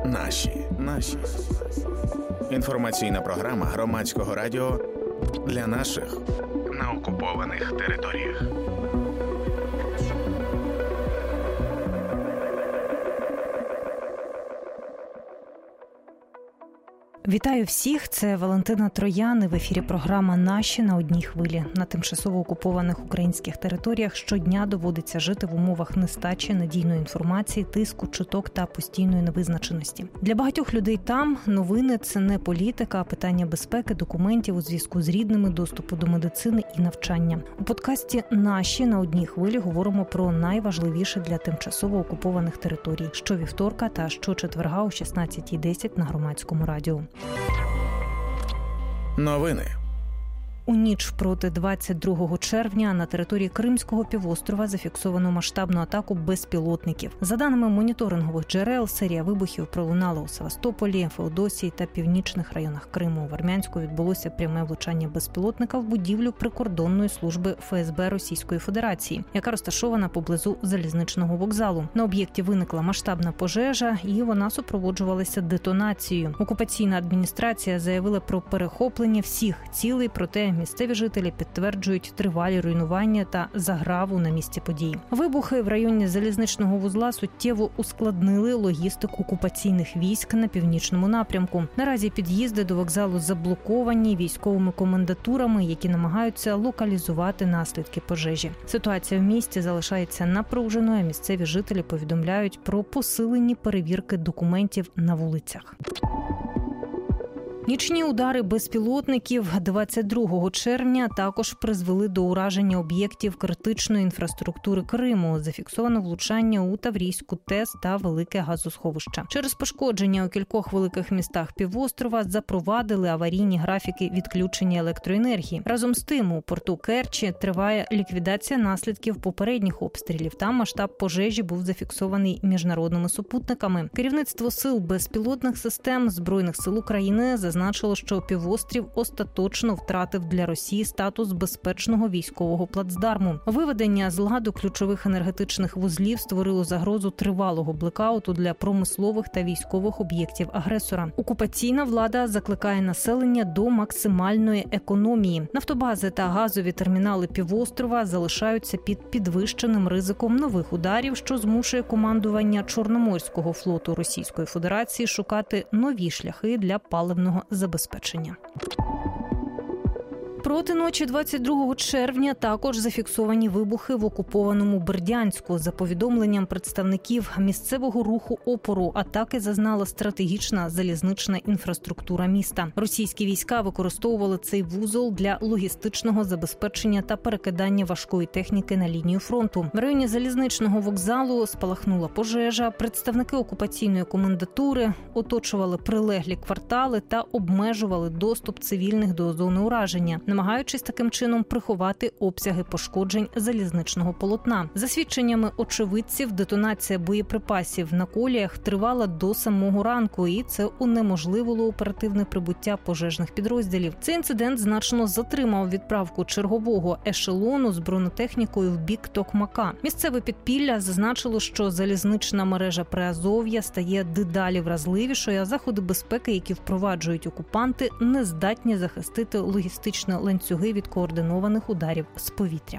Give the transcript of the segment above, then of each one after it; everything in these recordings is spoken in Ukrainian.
Наші. Інформаційна програма Громадського радіо для наших на окупованих територіях. Вітаю всіх, це Валентина Троян, і в ефірі програма «Наші» на одній хвилі. На тимчасово окупованих українських територіях щодня доводиться жити в умовах нестачі надійної інформації, тиску, чуток та постійної невизначеності. Для багатьох людей там новини – це не політика, а питання безпеки, документів у зв'язку з рідними, доступу до медицини і навчання. У подкасті «Наші» на одній хвилі говоримо про найважливіше для тимчасово окупованих територій щовівторка та щочетверга о 16:10 на Громадському радіо. Новини. У ніч проти 22 червня на території Кримського півострова зафіксовано масштабну атаку безпілотників. За даними моніторингових джерел, серія вибухів пролунала у Севастополі, Феодосії та північних районах Криму. В Армянську відбулося пряме влучання безпілотника в будівлю прикордонної служби ФСБ Російської Федерації, яка розташована поблизу залізничного вокзалу. На об'єкті виникла масштабна пожежа, і вона супроводжувалася детонацією. Окупаційна адміністрація заявила про перехоплення всіх цілей, проте місцеві жителі підтверджують тривалі руйнування та заграву на місці події. Вибухи в районі залізничного вузла суттєво ускладнили логістику окупаційних військ на північному напрямку. Наразі під'їзди до вокзалу заблоковані військовими комендатурами, які намагаються локалізувати наслідки пожежі. Ситуація в місті залишається напруженою, а місцеві жителі повідомляють про посилені перевірки документів на вулицях. Нічні удари безпілотників 22 червня також призвели до ураження об'єктів критичної інфраструктури Криму. Зафіксовано влучання у Таврійську ТЕС та Велике газосховище. Через пошкодження у кількох великих містах півострова запровадили аварійні графіки відключення електроенергії. Разом з тим, у порту Керчі триває ліквідація наслідків попередніх обстрілів. Там масштаб пожежі був зафіксований міжнародними супутниками. Керівництво сил безпілотних систем Збройних сил України зазначило, що півострів остаточно втратив для Росії статус безпечного військового плацдарму. Виведення з ладу ключових енергетичних вузлів створило загрозу тривалого блекауту для промислових та військових об'єктів агресора. Окупаційна влада закликає населення до максимальної економії. Нафтобази та газові термінали півострова залишаються під підвищеним ризиком нових ударів, що змушує командування Чорноморського флоту Російської Федерації шукати нові шляхи для паливного забезпечення. Проти ночі 22 червня також зафіксовані вибухи в окупованому Бердянську. За повідомленням представників місцевого руху опору, атаки зазнала стратегічна залізнична інфраструктура міста. Російські війська використовували цей вузол для логістичного забезпечення та перекидання важкої техніки на лінію фронту. В районі залізничного вокзалу спалахнула пожежа. Представники окупаційної комендатури оточували прилеглі квартали та обмежували доступ цивільних до зони ураження, намагаючись таким чином приховати обсяги пошкоджень залізничного полотна. За свідченнями очевидців, детонація боєприпасів на коліях тривала до самого ранку, і це унеможливило оперативне прибуття пожежних підрозділів. Цей інцидент значно затримав відправку чергового ешелону з бронетехнікою в бік Токмака. Місцеве підпілля зазначило, що залізнична мережа Приазов'я стає дедалі вразливішою, а заходи безпеки, які впроваджують окупанти, не здатні захистити логістичне ланцюги від координованих ударів з повітря.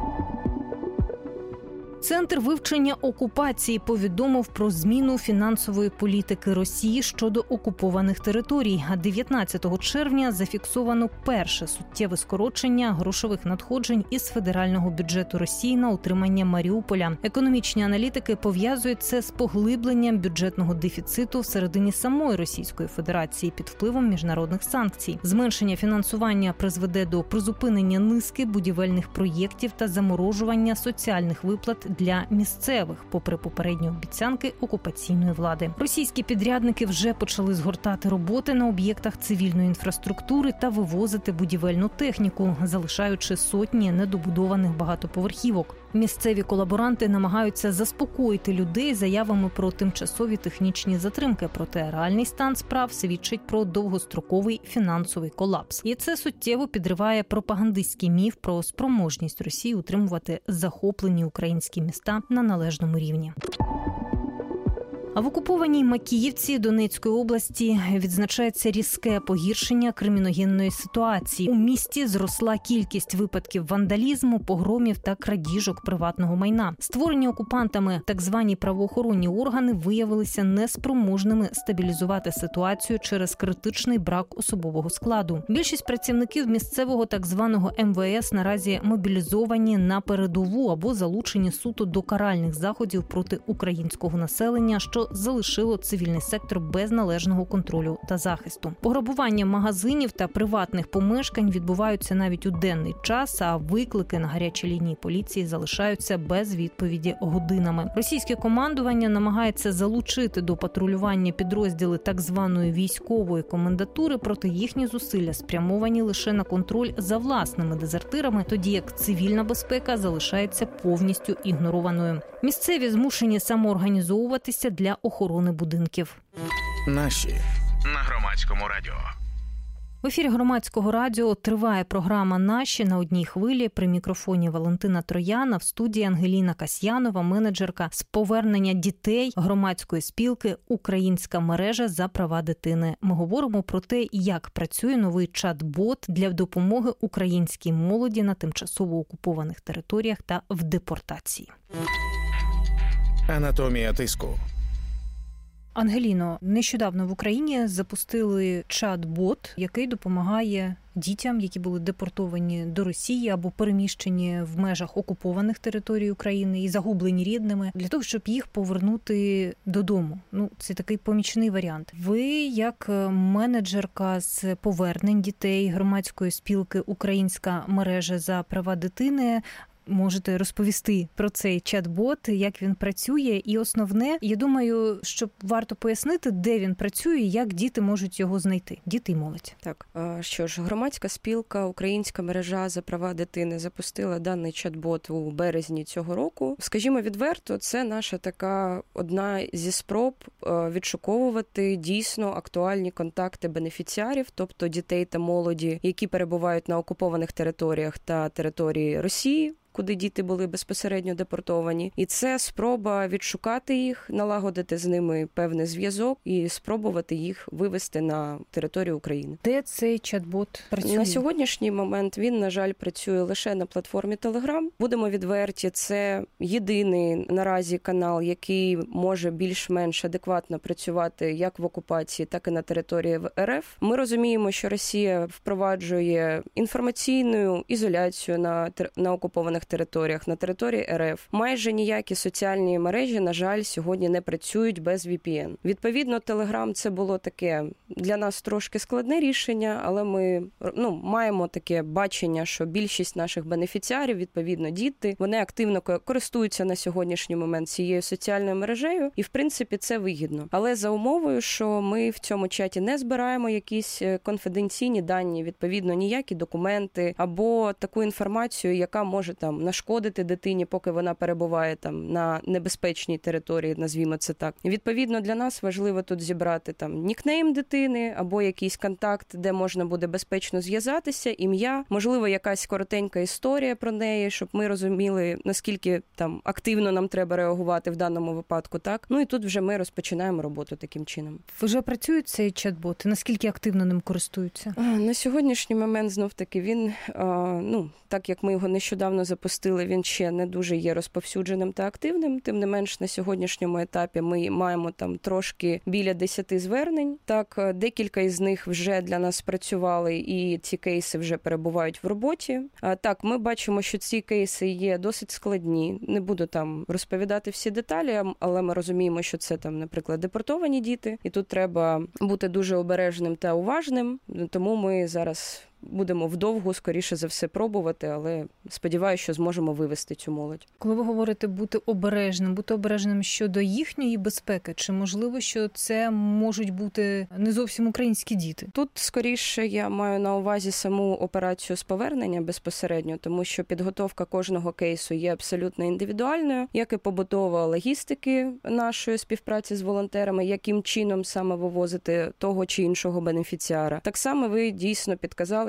Центр вивчення окупації повідомив про зміну фінансової політики Росії щодо окупованих територій. 19 червня зафіксовано перше суттєве скорочення грошових надходжень із федерального бюджету Росії на утримання Маріуполя. Економічні аналітики пов'язують це з поглибленням бюджетного дефіциту всередині самої Російської Федерації під впливом міжнародних санкцій. Зменшення фінансування призведе до призупинення низки будівельних проєктів та заморожування соціальних виплат для місцевих, попри попередні обіцянки окупаційної влади. Російські підрядники вже почали згортати роботи на об'єктах цивільної інфраструктури та вивозити будівельну техніку, залишаючи сотні недобудованих багатоповерхівок. Місцеві колаборанти намагаються заспокоїти людей заявами про тимчасові технічні затримки, проте реальний стан справ свідчить про довгостроковий фінансовий колапс. І це суттєво підриває пропагандистський міф про спроможність Росії утримувати захоплені українські міста на належному рівні. А в окупованій Макіївці Донецької області відзначається різке погіршення криміногенної ситуації. У місті зросла кількість випадків вандалізму, погромів та крадіжок приватного майна. Створені окупантами так звані правоохоронні органи виявилися неспроможними стабілізувати ситуацію через критичний брак особового складу. Більшість працівників місцевого так званого МВС наразі мобілізовані на передову або залучені суто до каральних заходів проти українського населення, що залишило цивільний сектор без належного контролю та захисту. Пограбування магазинів та приватних помешкань відбуваються навіть у денний час, а виклики на гарячій лінії поліції залишаються без відповіді годинами. Російське командування намагається залучити до патрулювання підрозділи так званої військової комендатури, проте їхні зусилля спрямовані лише на контроль за власними дезертирами, тоді як цивільна безпека залишається повністю ігнорованою. Місцеві змушені самоорганізовуватися для охорони будинків. Наші на Громадському радіо. В ефірі Громадського радіо триває програма «Наші» на одній хвилі. При мікрофоні Валентина Трояна, в студії Ангеліна Касьянова, менеджерка з повернення дітей громадської спілки «Українська мережа за права дитини». Ми говоримо про те, як працює новий чат-бот для допомоги українській молоді на тимчасово окупованих територіях та в депортації. Анатомія тиску. Ангеліно, нещодавно в Україні запустили чат-бот, який допомагає дітям, які були депортовані до Росії або переміщені в межах окупованих територій України і загублені рідними, для того, щоб їх повернути додому. Це такий помічний варіант. Ви, як менеджерка з повернень дітей громадської спілки «Українська мережа за права дитини», можете розповісти про цей чат-бот, як він працює, і основне, я думаю, що варто пояснити, де він працює і як діти можуть його знайти, діти і молодь. Так, що ж, громадська спілка «Українська мережа за права дитини» запустила даний чат-бот у березні цього року. Скажімо відверто, це наша така одна зі спроб відшуковувати дійсно актуальні контакти бенефіціарів, тобто дітей та молоді, які перебувають на окупованих територіях та території Росії, куди діти були безпосередньо депортовані. І це спроба відшукати їх, налагодити з ними певний зв'язок і спробувати їх вивести на територію України. Де цей чат-бот працює? На сьогоднішній момент він, на жаль, працює лише на платформі Telegram. Будемо відверті, це єдиний наразі канал, який може більш-менш адекватно працювати як в окупації, так і на території РФ. Ми розуміємо, що Росія впроваджує інформаційну ізоляцію на окупованих територіях, на території РФ. Майже ніякі соціальні мережі, на жаль, сьогодні не працюють без VPN. Відповідно, Telegram це було таке для нас трошки складне рішення, але ми маємо таке бачення, що більшість наших бенефіціарів, відповідно, діти, вони активно користуються на сьогоднішній момент цією соціальною мережею, і, в принципі, це вигідно. Але за умовою, що ми в цьому чаті не збираємо якісь конфіденційні дані, відповідно, ніякі документи або таку інформацію, яка може нашкодити дитині, поки вона перебуває на небезпечній території, назвімо це так. Відповідно, для нас важливо тут зібрати нікнейм дитини або якийсь контакт, де можна буде безпечно зв'язатися, ім'я, можливо, якась коротенька історія про неї, щоб ми розуміли, наскільки активно нам треба реагувати в даному випадку, так? І тут вже ми розпочинаємо роботу таким чином. Вже працює цей чат-бот? Наскільки активно ним користуються? На сьогоднішній момент, знов-таки, він, так як ми його нещодавно запустили, він ще не дуже є розповсюдженим та активним. Тим не менш, на сьогоднішньому етапі ми маємо трошки біля 10 звернень. Так, декілька із них вже для нас спрацювали, і ці кейси вже перебувають в роботі. Так, ми бачимо, що ці кейси є досить складні. Не буду розповідати всі деталі, але ми розуміємо, що це наприклад, депортовані діти. І тут треба бути дуже обережним та уважним. Тому ми зараз будемо вдовгу, скоріше за все, пробувати, але сподіваюся, що зможемо вивести цю молодь. Коли ви говорите бути обережним щодо їхньої безпеки, чи можливо, що це можуть бути не зовсім українські діти? Тут, скоріше, я маю на увазі саму операцію з повернення безпосередньо, тому що підготовка кожного кейсу є абсолютно індивідуальною, як і побудова логістики нашої співпраці з волонтерами, яким чином саме вивозити того чи іншого бенефіціара. Так само ви дійсно підказали,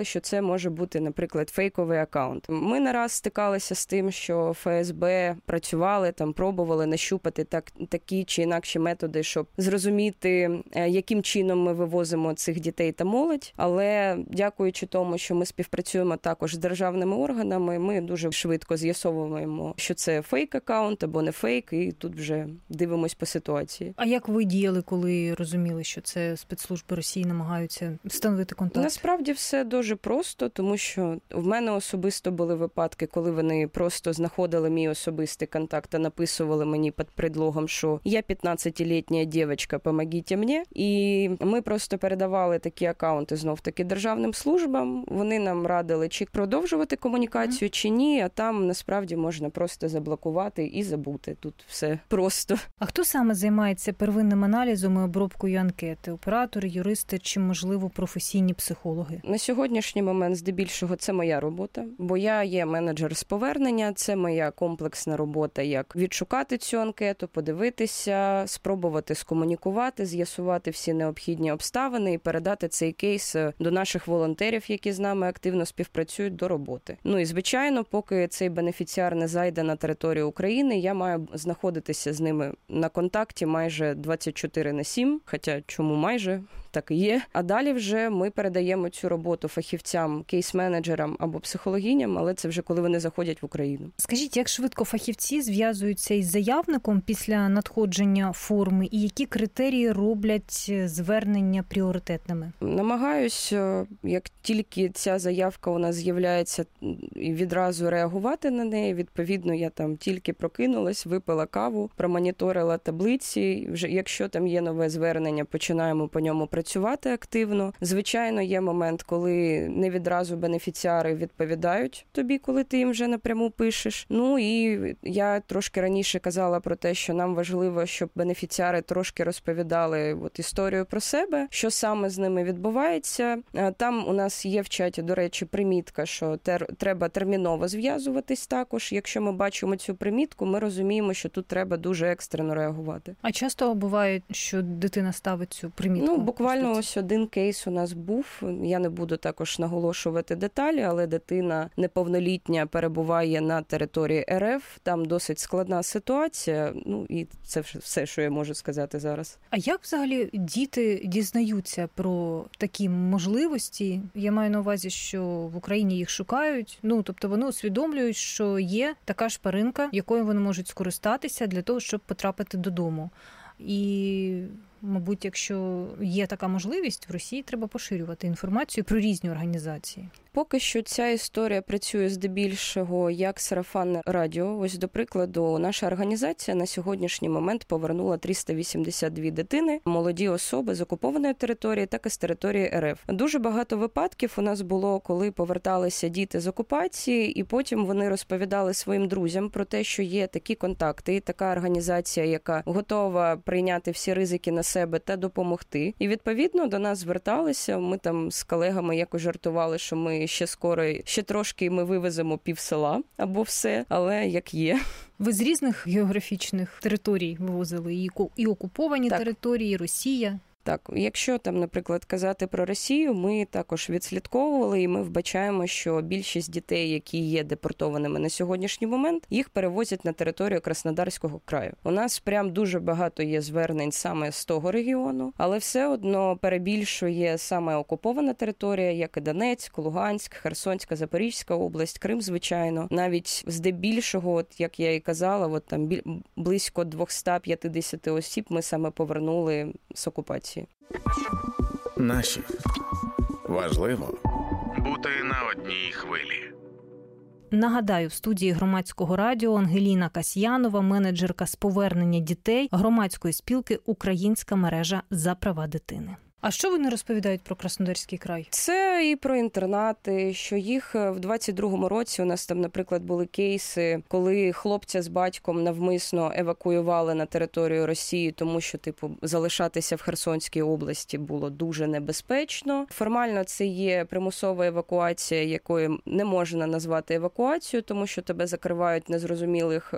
казали, що це може бути, наприклад, фейковий акаунт. Ми не раз стикалися з тим, що ФСБ працювали, там пробували нащупати такі чи інакші методи, щоб зрозуміти, яким чином ми вивозимо цих дітей та молодь. Але дякуючи тому, що ми співпрацюємо також з державними органами, ми дуже швидко з'ясовуємо, що це фейк-акаунт або не фейк, і тут вже дивимось по ситуації. А як ви діяли, коли розуміли, що це спецслужби Росії намагаються встановити контакт? Насправді все дуже просто, тому що в мене особисто були випадки, коли вони просто знаходили мій особистий контакт та написували мені під предлогом, що я 15-літня дівчинка, помогіть мені. І ми просто передавали такі акаунти знов-таки державним службам. Вони нам радили, чи продовжувати комунікацію, чи ні, а там насправді можна просто заблокувати і забути. Тут все просто. А хто саме займається первинним аналізом і обробкою анкети? Оператори, юристи чи, можливо, професійні психологи? На сьогоднішній момент, здебільшого, це моя робота, бо я є менеджер з повернення, це моя комплексна робота, як відшукати цю анкету, подивитися, спробувати скомунікувати, з'ясувати всі необхідні обставини і передати цей кейс до наших волонтерів, які з нами активно співпрацюють, до роботи. Ну і, звичайно, поки цей бенефіціар не зайде на територію України, я маю знаходитися з ними на контакті майже 24/7, хоча чому майже? Так і є. А далі вже ми передаємо цю роботу фахівцям, кейс-менеджерам або психологіням, але це вже коли вони заходять в Україну. Скажіть, як швидко фахівці зв'язуються із заявником після надходження форми і які критерії роблять звернення пріоритетними? Намагаюсь, як тільки ця заявка у нас з'являється, відразу реагувати на неї. Відповідно, я там тільки прокинулась, випила каву, промоніторила таблиці. Вже якщо там є нове звернення, починаємо по ньому працювати активно. Звичайно, є момент, коли не відразу бенефіціари відповідають тобі, коли ти їм вже напряму пишеш. Ну і я трошки раніше казала про те, що нам важливо, щоб бенефіціари трошки розповідали історію про себе, що саме з ними відбувається. Там у нас є в чаті, до речі, примітка, що треба терміново зв'язуватись також. Якщо ми бачимо цю примітку, ми розуміємо, що тут треба дуже екстрено реагувати. А часто буває, що дитина ставить цю примітку? Буквально ось один кейс у нас був. Я не буду також наголошувати деталі, але дитина неповнолітня перебуває на території РФ. Там досить складна ситуація. Ну і це все, що я можу сказати зараз. А як взагалі діти дізнаються про такі можливості? Я маю на увазі, що в Україні їх шукають. Тобто вони усвідомлюють, що є така шпаринка, якою вони можуть скористатися для того, щоб потрапити додому. І, мабуть, якщо є така можливість, в Росії треба поширювати інформацію про різні організації. Поки що ця історія працює здебільшого як сарафанне радіо. Ось, до прикладу, наша організація на сьогоднішній момент повернула 382 дитини, молоді особи з окупованої території, так і з території РФ. Дуже багато випадків у нас було, коли поверталися діти з окупації, і потім вони розповідали своїм друзям про те, що є такі контакти, і така організація, яка готова прийняти всі ризики на себе та допомогти. І, відповідно, до нас зверталися. Ми там з колегами якось жартували, що ми ще трошки ми вивеземо пів села або все, але як є. Ви з різних географічних територій вивозили і окуповані території, і Росія? Так, якщо там, наприклад, казати про Росію, ми також відслідковували і ми вбачаємо, що більшість дітей, які є депортованими на сьогоднішній момент, їх перевозять на територію Краснодарського краю. У нас прям дуже багато є звернень саме з того регіону, але все одно перебільшує саме окупована територія, як і Донецьк, Луганськ, Херсонська, Запорізька область, Крим, звичайно. Навіть здебільшого, як я і казала, там близько 250 осіб ми саме повернули з окупації. Наші. Важливо бути на одній хвилі. Нагадаю, в студії Громадського радіо Ангеліна Касьянова, менеджерка з повернення дітей громадської спілки «Українська мережа за права дитини». А що вони розповідають про Краснодарський край? Це і про інтернати, що їх в 22-му році у нас там, наприклад, були кейси, коли хлопця з батьком навмисно евакуювали на територію Росії, тому що, залишатися в Херсонській області було дуже небезпечно. Формально це є примусова евакуація, якою не можна назвати евакуацією, тому що тебе закривають в незрозумілих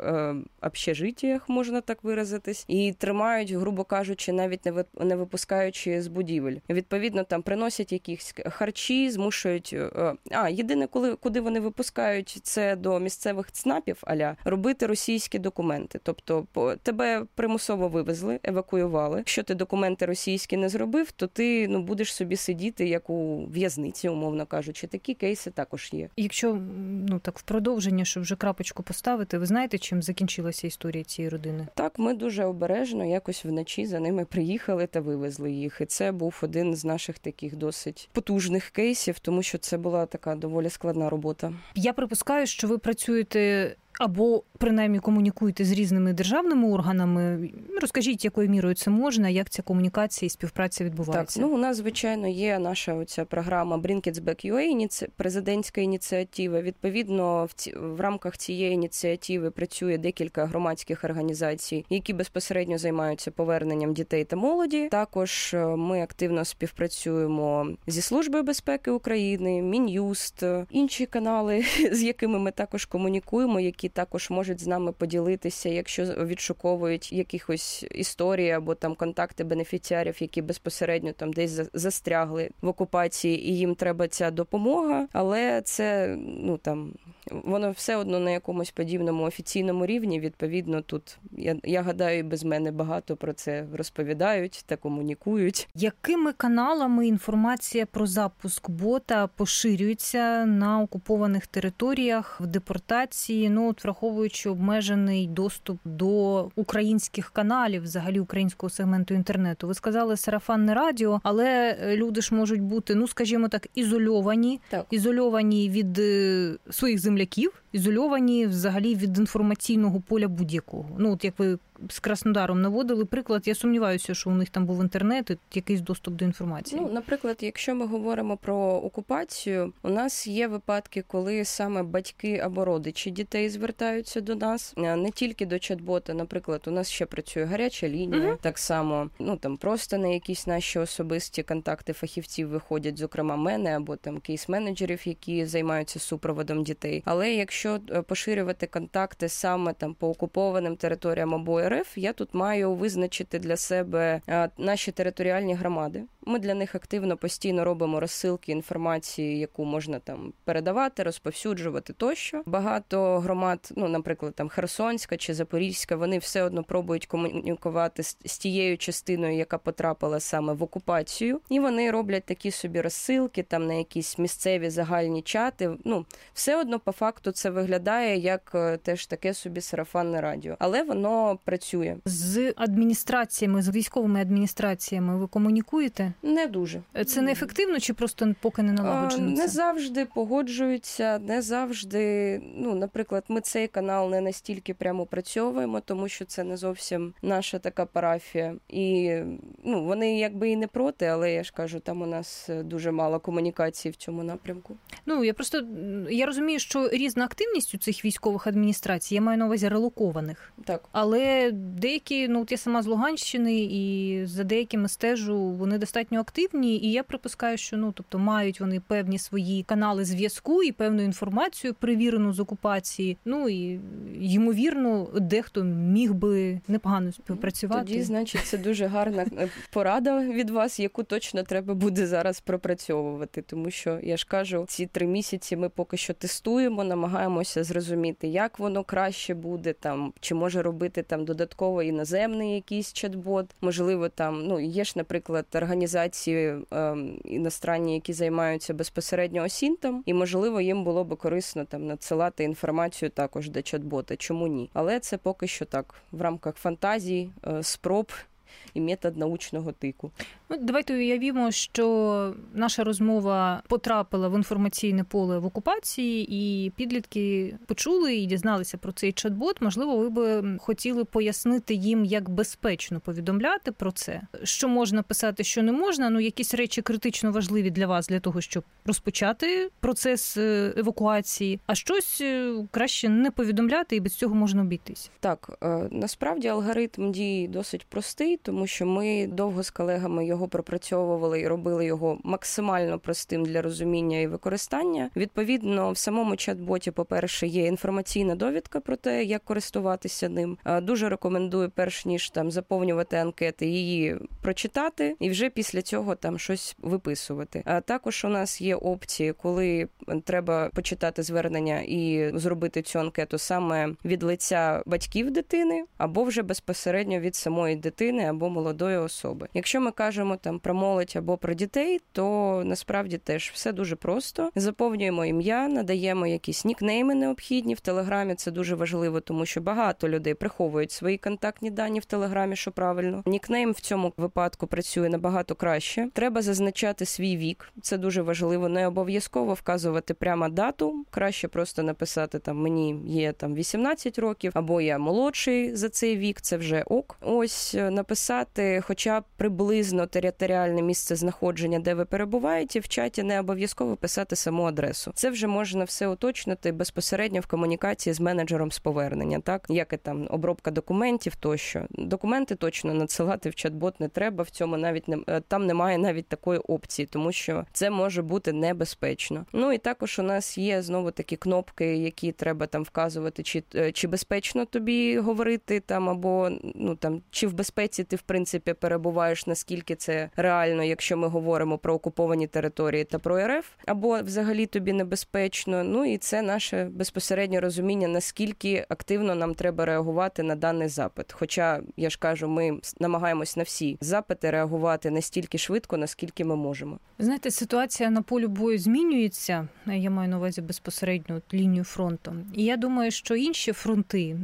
общежитіях, можна так виразитись, і тримають, грубо кажучи, навіть не випускаючи з будівлі будівель. Відповідно, там приносять якісь харчі, змушують... Єдине, куди вони випускають, це до місцевих ЦНАПів, робити російські документи. Тобто тебе примусово вивезли, евакуювали. Якщо ти документи російські не зробив, то ти будеш собі сидіти, як у в'язниці, умовно кажучи. Такі кейси також є. Якщо так в продовження, щоб вже крапочку поставити, ви знаєте, чим закінчилася історія цієї родини? Так, ми дуже обережно якось вночі за ними приїхали та вивезли їх. І це був один з наших таких досить потужних кейсів, тому що це була така доволі складна робота. Я припускаю, що ви працюєте або, принаймні, комунікуєте з різними державними органами. Розкажіть, якою мірою це можна, як ця комунікація і співпраця відбувається? Так, у нас, звичайно, є наша оця програма Bring Kids Back UA, президентська ініціатива. Відповідно, в рамках цієї ініціативи працює декілька громадських організацій, які безпосередньо займаються поверненням дітей та молоді. Також ми активно співпрацюємо зі Службою безпеки України, Мін'юст, інші канали, з якими ми також комунікуємо, які також можуть з нами поділитися, якщо відшуковують якихось історій або там контакти бенефіціарів, які безпосередньо там десь застрягли в окупації, і їм треба ця допомога, але це, воно все одно на якомусь подібному офіційному рівні. Відповідно, тут, я гадаю, і без мене багато про це розповідають та комунікують. Якими каналами інформація про запуск бота поширюється на окупованих територіях, в депортації, враховуючи обмежений доступ до українських каналів, взагалі українського сегменту інтернету? Ви сказали сарафанне радіо, але люди ж можуть бути, скажімо так, ізольовані від своїх земляків, ізольовані взагалі від інформаційного поля будь-якого. Як ви з Краснодаром наводили приклад, я сумніваюся, що у них там був інтернет і якийсь доступ до інформації. Наприклад, якщо ми говоримо про окупацію, у нас є випадки, коли саме батьки або родичі дітей звертаються до нас, не тільки до чат-бота. Наприклад, у нас ще працює гаряча лінія, так само, там просто на якісь наші особисті контакти фахівців виходять, зокрема мене, або там кейс-менеджерів, які займаються супроводом дітей. Але якщо поширювати контакти саме там по окупованим територіям або РФ, я тут маю визначити для себе наші територіальні громади. Ми для них активно постійно робимо розсилки інформації, яку можна там передавати, розповсюджувати тощо. Багато громад, наприклад, там Херсонська чи Запорізька, вони все одно пробують комунікувати з тією частиною, яка потрапила саме в окупацію. І вони роблять такі собі розсилки там на якісь місцеві загальні чати. Все одно по факту це виглядає як теж таке собі сарафанне радіо. Але воно працює. З адміністраціями, з військовими адміністраціями ви комунікуєте? Не дуже. Це неефективно чи просто поки не налагоджено? Не завжди погоджуються, не завжди. Наприклад, ми цей канал не настільки прямо опрацьовуємо, тому що це не зовсім наша така парафія. І вони якби і не проти, але я ж кажу, там у нас дуже мало комунікації в цьому напрямку. Я розумію, що різна активність у цих військових адміністрацій, я маю на увазі релокованих. Так. Але деякі, я сама з Луганщини, і за деякими стежу, вони достатньо активні, і я припускаю, що мають вони певні свої канали зв'язку і певну інформацію, перевірену з окупації. І ймовірно, дехто міг би непогано співпрацювати. Тоді, значить, це дуже гарна порада від вас, яку точно треба буде зараз пропрацьовувати, тому що, я ж кажу, ці 3 місяці ми поки що тестуємо, намагаємося зрозуміти, як воно краще буде, чи може робити додатково іноземний якийсь чат-бот, можливо, є ж, наприклад, організації іностранні, які займаються безпосередньо осінтом, і, можливо, їм було б корисно надсилати інформацію також до чат-бота. Чому ні? Але це поки що так, в рамках фантазій, спроб і метод научного тику. Давайте уявімо, що наша розмова потрапила в інформаційне поле в окупації, і підлітки почули і дізналися про цей чат-бот. Можливо, ви би хотіли пояснити їм, як безпечно повідомляти про це. Що можна писати, що не можна. Якісь речі критично важливі для вас, для того, щоб розпочати процес евакуації, а щось краще не повідомляти, і без цього можна обійтись. Так, насправді алгоритм дії досить простий, тому тому що ми довго з колегами його пропрацьовували і робили його максимально простим для розуміння і використання. Відповідно, в самому чат-боті, по-перше, є інформаційна довідка про те, як користуватися ним. Дуже рекомендую, перш ніж там заповнювати анкети, її прочитати і вже після цього там щось виписувати. А також у нас є опції, коли треба почитати звернення і зробити цю анкету саме від лиця батьків дитини, або вже безпосередньо від самої дитини або молодої особи. Якщо ми кажемо там про молодь або про дітей, то насправді теж все дуже просто. Заповнюємо ім'я, надаємо якісь нікнейми необхідні. В Телеграмі це дуже важливо, тому що багато людей приховують свої контактні дані в Телеграмі, що правильно. Нікнейм в цьому випадку працює набагато краще. Треба зазначати свій вік. Це дуже важливо. Не обов'язково вказувати прямо дату. Краще просто написати там мені є там 18 років, або я молодший за цей вік, це вже ок. Ось написати хоча б приблизно територіальне місце знаходження, де ви перебуваєте. В чаті не обов'язково писати саму адресу. Це вже можна все уточнити безпосередньо в комунікації з менеджером з повернення, так? Як і там обробка документів тощо. Документи точно надсилати в чат-бот не треба, в цьому навіть там немає навіть такої опції, тому що це може бути небезпечно. Ну і також у нас є знову такі кнопки, які треба там вказувати, чи безпечно тобі говорити там, або ну там чи в безпеці ти в принципі перебуваєш, наскільки це реально, якщо ми говоримо про окуповані території та про РФ, або взагалі тобі небезпечно. Ну і це наше безпосереднє розуміння, наскільки активно нам треба реагувати на даний запит. Хоча, я ж кажу, ми намагаємось на всі запити реагувати настільки швидко, наскільки ми можемо. Знаєте, ситуація на полі бою змінюється, я маю на увазі безпосередньо лінію фронту. І я думаю, що інші фронти,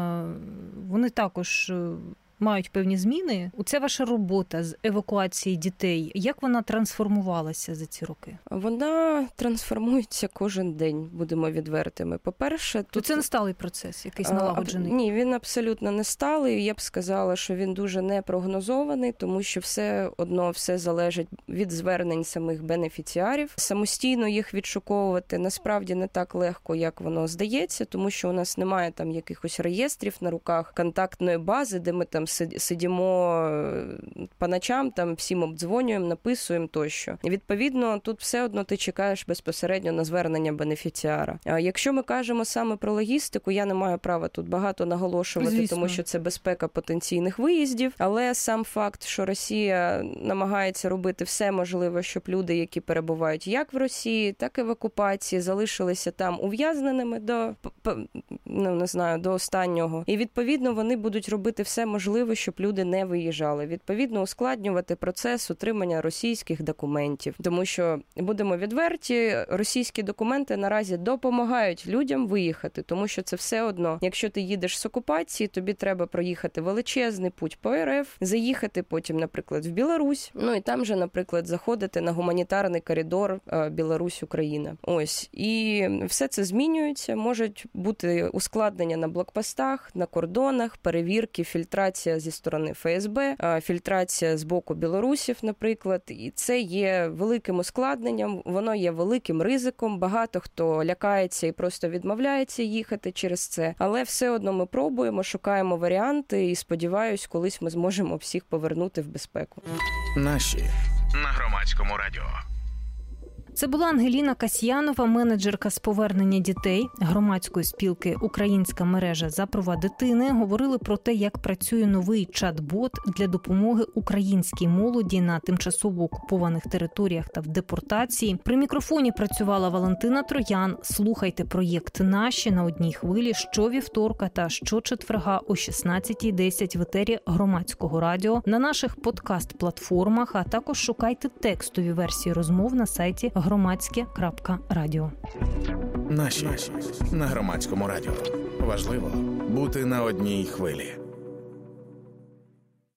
вони також мають певні зміни. Це ваша робота з евакуації дітей. Як вона трансформувалася за ці роки? Вона трансформується кожен день, будемо відвертими. По-перше, тут... Це не сталий процес, якийсь налагоджений? Ні, він абсолютно не сталий. Я б сказала, що він дуже непрогнозований, тому що все залежить від звернень самих бенефіціарів. Самостійно їх відшуковувати насправді не так легко, як воно здається, тому що у нас немає там якихось реєстрів на руках, контактної бази, де ми там сидимо по ночам, там всім обдзвонюємо, написуємо тощо. І відповідно, тут все одно ти чекаєш безпосередньо на звернення бенефіціара. А якщо ми кажемо саме про логістику, я не маю права тут багато наголошувати, звісно, тому що це безпека потенційних виїздів, але сам факт, що Росія намагається робити все можливе, щоб люди, які перебувають як в Росії, так і в окупації, залишилися там ув'язненими до останнього. І відповідно вони будуть робити все можливе, щоб люди не виїжджали. Відповідно, ускладнювати процес отримання російських документів. Тому що, будемо відверті, російські документи наразі допомагають людям виїхати. Тому що це все одно, якщо ти їдеш з окупації, тобі треба проїхати величезний путь по РФ, заїхати потім, наприклад, в Білорусь, ну і там же, наприклад, заходити на гуманітарний коридор Білорусь-Україна. Ось. І все це змінюється. Можуть бути ускладнення на блокпостах, на кордонах, перевірки, фільтрація зі сторони ФСБ, фільтрація з боку білорусів, наприклад. І це є великим ускладненням, воно є великим ризиком. Багато хто лякається і просто відмовляється їхати через це. Але все одно ми пробуємо, шукаємо варіанти і, сподіваюсь, колись ми зможемо всіх повернути в безпеку. Наші на Громадському радіо. Це була Ангеліна Касьянова, менеджерка з повернення дітей громадської спілки «Українська мережа за права дитини». Говорили про те, як працює новий чат-бот для допомоги українській молоді на тимчасово окупованих територіях та в депортації. При мікрофоні працювала Валентина Троян. Слухайте проєкт «Наші» на одній хвилі щовівторка та щочетверга о 16:10 в етері Громадського радіо, на наших подкаст-платформах, а також шукайте текстові версії розмов на сайті громадське.радіо. Наші на Громадському радіо. Важливо бути на одній хвилі.